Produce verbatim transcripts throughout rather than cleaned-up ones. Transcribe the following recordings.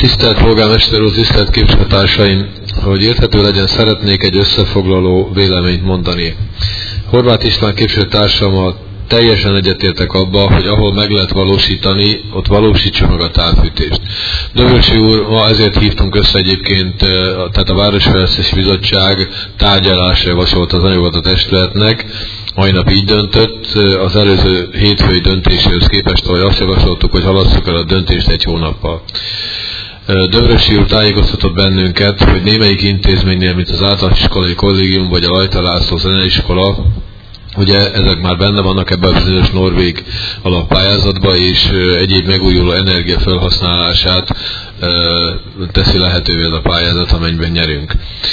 Tisztelt polgármester úr, tisztelt képviselőtársaim! Hogy érthető legyen, szeretnék egy összefoglaló véleményt mondani. Horváth István képviselőtársammal teljesen egyetértek abba, hogy ahol meg lehet valósítani, ott valósítsa meg a távfűtést. Dömörsi úr, ma ezért hívtunk össze egyébként, tehát a Városfejlesztési Bizottság tárgyalásra javasolt az anyagot a testületnek, mai nap így döntött, az előző hétfői döntéséhez képest, ahogy azt javasoltuk, hogy halasszuk el a döntést egy hónappal. Dömörsi úr tájékoztatott bennünket, hogy némelyik intézménynél, mint az általános iskolai kollégium vagy a Lajta László zeneiskola, ugye ezek már benne vannak ebben a bizonyos norvég alappályázatban, és egyéb megújuló energia felhasználását teszi lehetővé ez a pályázat, amennyiben nyerünk.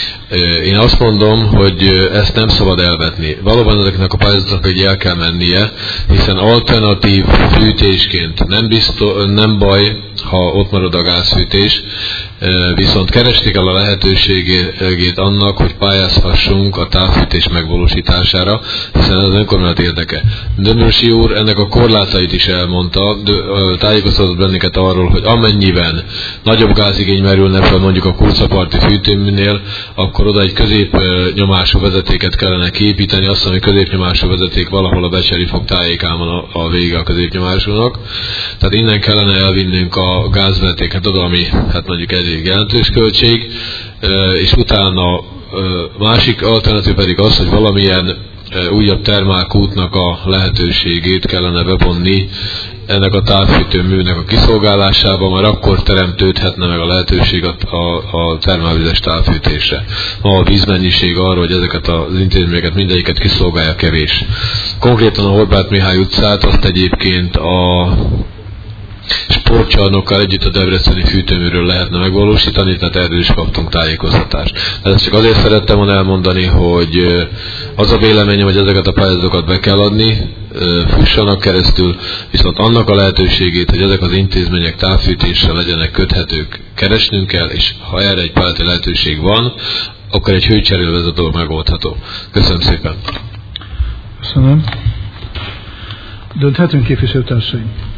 Én azt mondom, hogy ezt nem szabad elvetni. Valóban ezeknek a pályázatoknak egy el kell mennie, hiszen alternatív fűtésként nem, biztos, nem baj, ha ott marad a gázfűtés, viszont keresni kell a lehetőségét annak, hogy pályázhassunk a távfűtés megvalósítására, hiszen ez az önkormányzat érdeke. Dömörsi úr ennek a korlátait is elmondta, tájékoztatott bennünket arról, hogy amennyiben nagyobb gázigény merülne fel mondjuk a Kurcaparti fűtőműnél, akkor oda egy középnyomású vezetéket kellene kiépíteni, azt mondja, hogy középnyomású vezeték valahol a Becseri fog tájékán van a, a vége a középnyomásúnak. Tehát innen kellene elvinnünk a gázvezetéket oda, ami hát mondjuk elég jelentős költség, és utána másik alternatív pedig az, hogy valamilyen újabb termálkútnak a lehetőségét kellene bevonni ennek a távfűtőműnek a kiszolgálásában, már akkor teremtődhetne meg a lehetőség a, a, a termálvizes távfűtésre. Ma a vízmennyiség arra, hogy ezeket az intézményeket mindegyiket kiszolgálja, kevés. Konkrétan a Horváth Mihály utcát azt egyébként a sportcsarnokkal együtt a debreceni fűtőműről lehetne megvalósítani, tehát erről is kaptunk tájékoztatást. De ezt csak azért szerettem volna elmondani, hogy az a véleményem, hogy ezeket a pályázatokat be kell adni, fussanak keresztül, viszont annak a lehetőségét, hogy ezek az intézmények távfűtéssel legyenek köthetők, keresnünk kell, és ha erre egy pályázati lehetőség van, akkor egy hőcserélő ez a dolog megoldható. Köszönöm szépen! Köszönöm. Dönthetünk, képviselőtársaim?